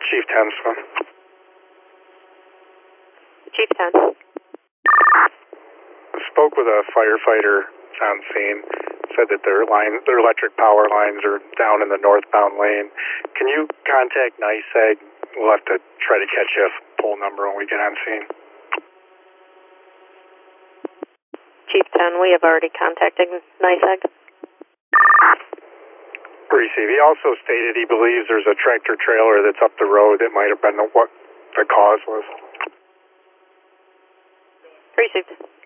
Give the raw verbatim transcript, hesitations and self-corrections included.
Chief ten, Swim. Chief ten. Spoke with a firefighter on scene. Said that their line, their electric power lines are down in the northbound lane. Can you contact NYSEG? We'll have to try to catch a pole number when we get on scene. Chief ten, we have already contacted NYSEG. Receive. He also stated he believes there's a tractor trailer that's up the road that might have been the, what the cause was. Received.